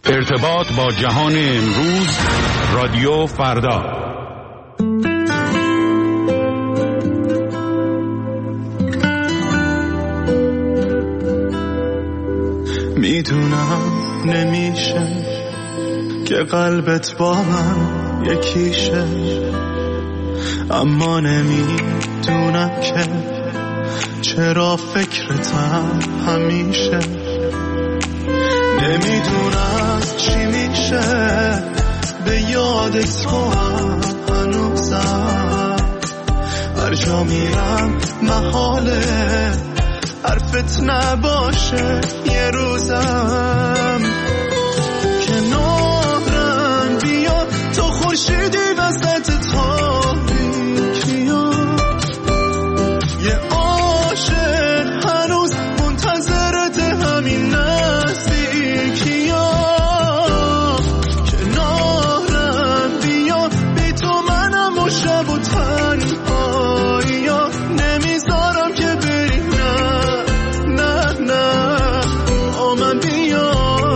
ارتباط با جهان امروز، رادیو فردا. میدونم نمیشه که قلبت با من یکیشه، اما نمیدونم که چرا فکرتم همیشه. نمیدونم چی میشه به یاد تو هنوزم، هر جا میرم محاله حرفت نباشه یه روزم. کنارم بیا تو خورشیدی وسط تاریکیا، یه عاشق هنوز منتظرت همین نزدیکیا. کنارم بیا بی تو منم و شب و تنهاییا، نمیذارم که بری، نه من بیا.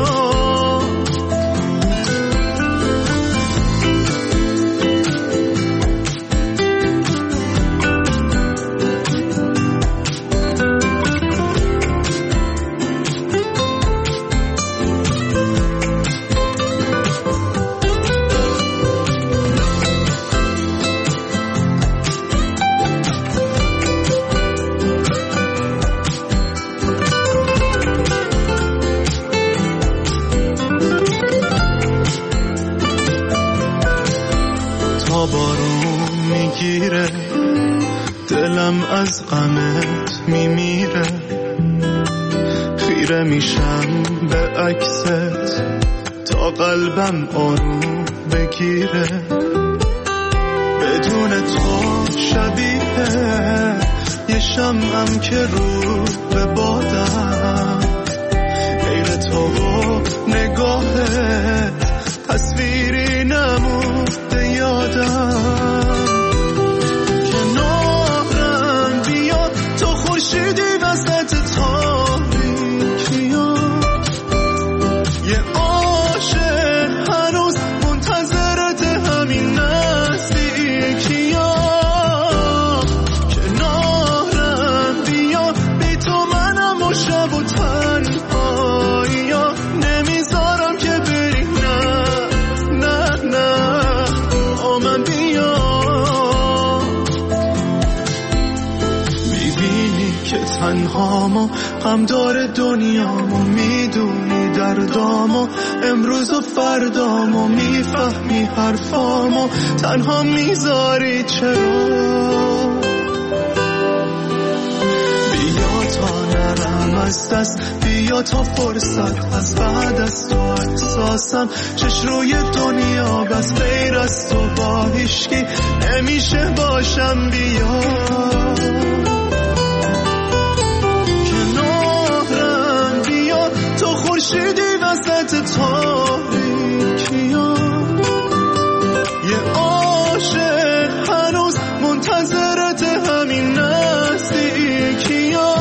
بارون میگیره دلم از غمت میمیره، خیره میشم به عکست تا قلبم آروم بگیره. بدون تو شبیه یه شمعم که رو به بادم، غیر تو و نگاهت تصویری نمونده یادم. کنارم بیا تو خورشیدی وسط تاریکیا، یه عاشق هنوز منتظرت همین نزدیکیا. کنارم بیا بی تو منم و شب و تنهاییا، نمیذارم که بری، نه من بیا. میبینی که تنهامو غم داره دنیامو، میدونی دردامو امروز و فردامو، میفهمی حرفامو تنها میذاری چرا. بیا تا نرم از دست، بیا تا فرصت از بعد از تو احساسم چش روی دنیا بس غیر از تو با هیچکی نمیشه باشم. بیا کنارم بیا تو خورشیدی وسط تاریکیا، یه عاشق هنوز منتظرت همین نزدیکیا.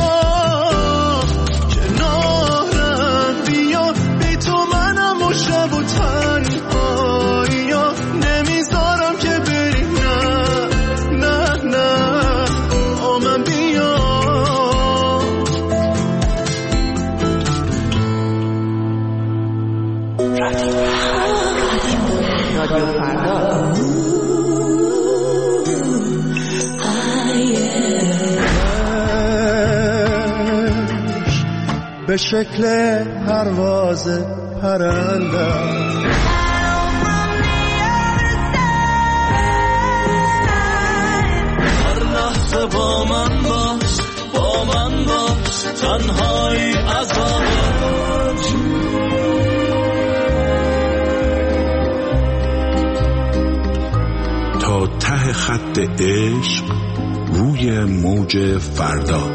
شب و تنهاییا، نمیذارم که بری، نه من بیا. رادیو فردا. به شکل پرواز پرندم هر لحظه با من باش تنهایی عذابم. تا ته خط عشق روی موج فردا.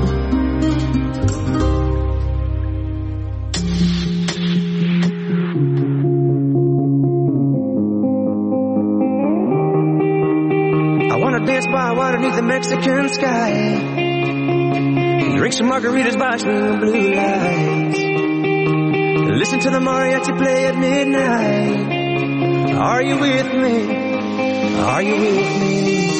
Underneath the Mexican sky, drink some margaritas by some blue lights. Listen to the mariachi play at midnight. Are you with me? Are you with me?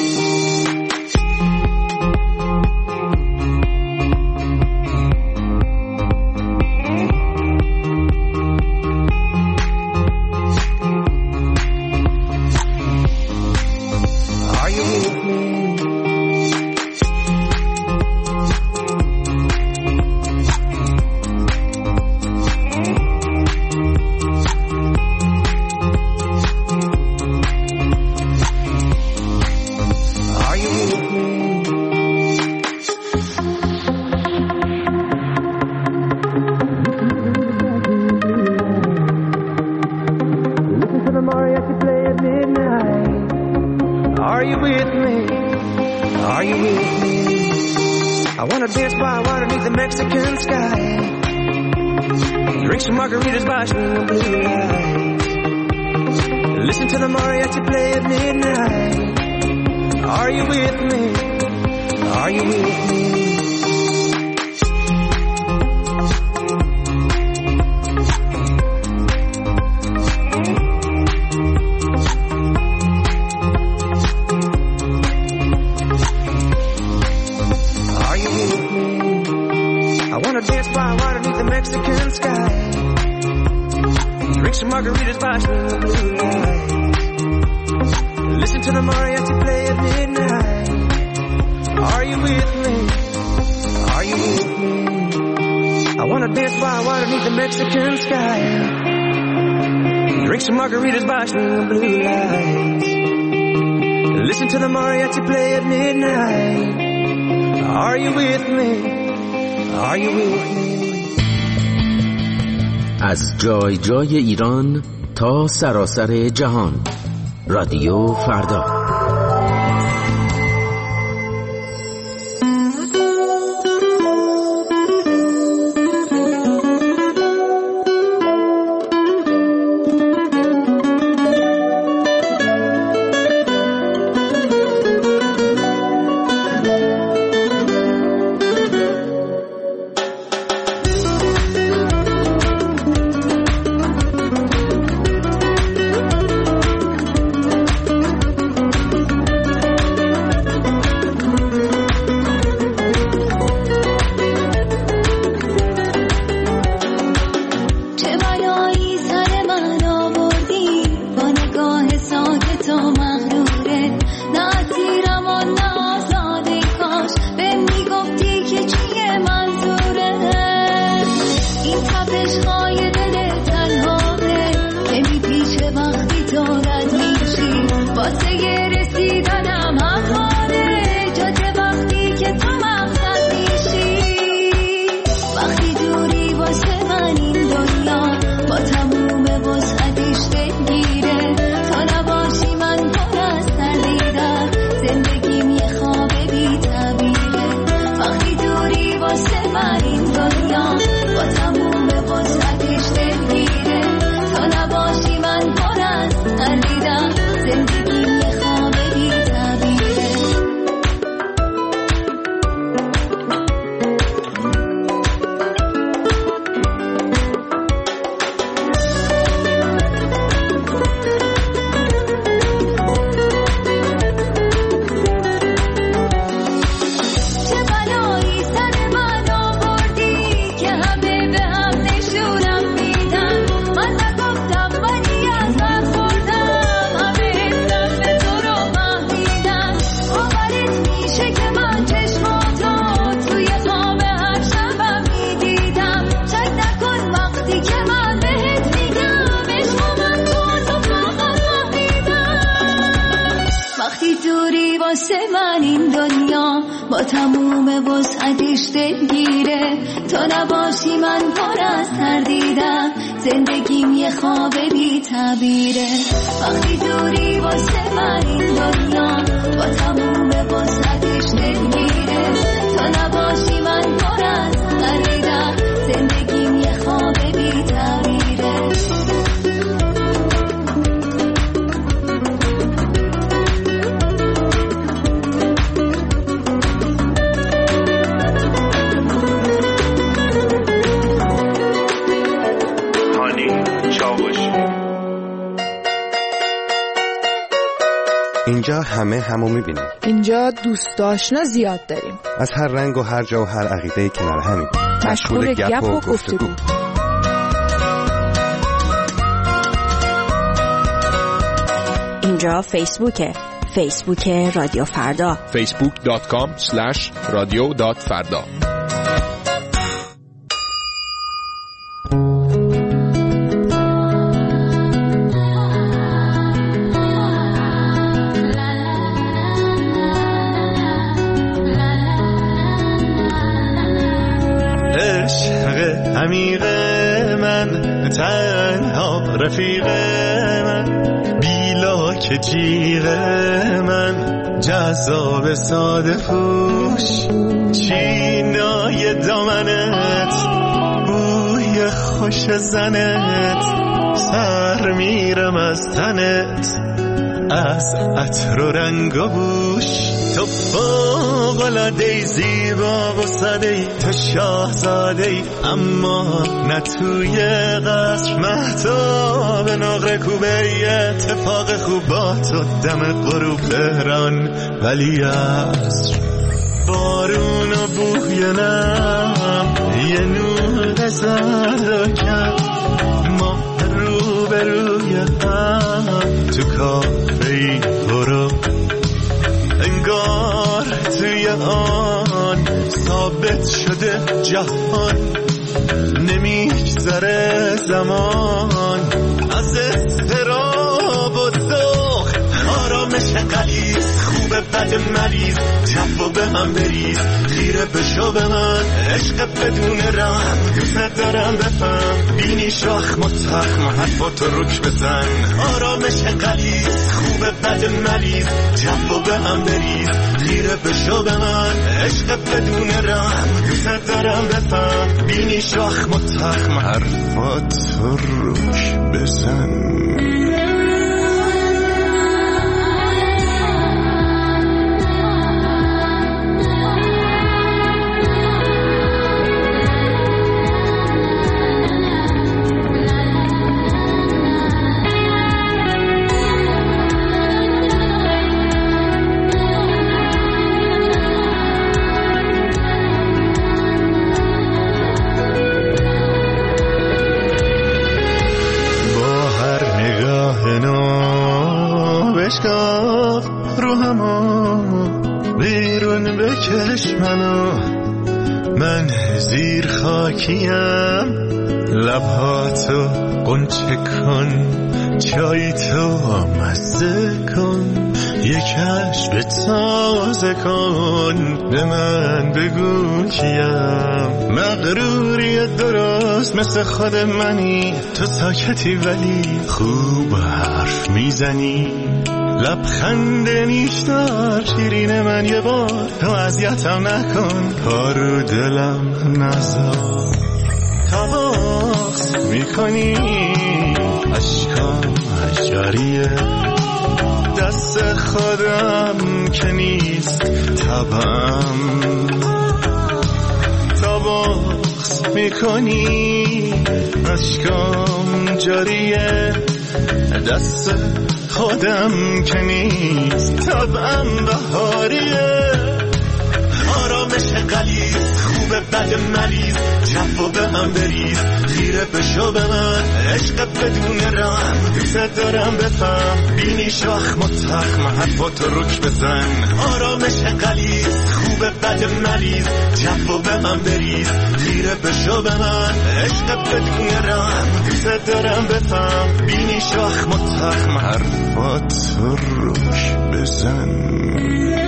از جای جای ایران تا سراسر جهان، رادیو فردا. با تموم وسعتش دلگیره، تا نباشی من پر از تردیدم، زندگیم یه خواب بی تعبیره. وقتی دوری واسه من این دنیا با تموم وسعتش دلگیره، تا نباشی من پر از تردیدم، زندگیم یه خواب بی تعبیره. جا باشیم. اینجا همو میبینیم. اینجا دوست آشنا زیاد داریم. از هر رنگ و هر جا و هر عقیده کنار همیم. مشغول گپ و گفتگو. اینجا فیسبوک رادیو فردا. facebook.com/radio.farda. عمیق من تنها رفیق من بیلاک جیغ من جذاب ساده پوش چینای دامنت بوی خوش زنت سر میرم از تنت از عطر و رنگ و بوش تو فوق‌العاده زیبا و ساده‌ای تو شاهزاده‌ای اما نه توی قصر مهتاب نقره کوبه اتفاق خوب با تو دم غروب تهران ولی عصر بارون و بوی نم یه نور زرد کرد ما رو به روی هم تو کافه‌ای برو انگار توی آن ثابت شده جهان نمیگذره زمان از اضطراب و ذوق آرامش غلیظ خوبه بد مریض جفا به هم بریز خیره بشو به من عشق بدون رحم دوست دارم بفهم بینی شاخ متخم حرفاتو رک بزن آرامش غلیظ خوبه بد مریض جفا به هم بریز خیره بشو به من عشق بدون رحم دوست دارم بفهم بینی شاخ متخم حرفاتو رک بزن من زیر خاکیم لبهاتو قنچه کن چای تو مزه کن یک عشق تازه کن به من بگو کیم مغروری درست مثل خود منی تو ساکتی ولی خوب حرف میزنی لبخند نیشدار شیرین من یه بار تو اذیتم نکن پارو دلم نزار تواس میکنی اشکام جاریه دست خودم که نیست تبم تواس میکنی اشکام جاریه دست خودم که نیست طبعم بهاریه آرامش غلیظ خوبه بد مریض جفا به هم بریز خیره بشو به من عشق بدون رحم دوست دارم بفهم بینی شاخ متخم حرفاتو رک بزن آرامش غلیظ خوبه بد مریض جفا به هم بریز خیره بشو به من عشق بدون رحم دوست دارم بفهم بینی شاخ متخم حرفاتو رک بزن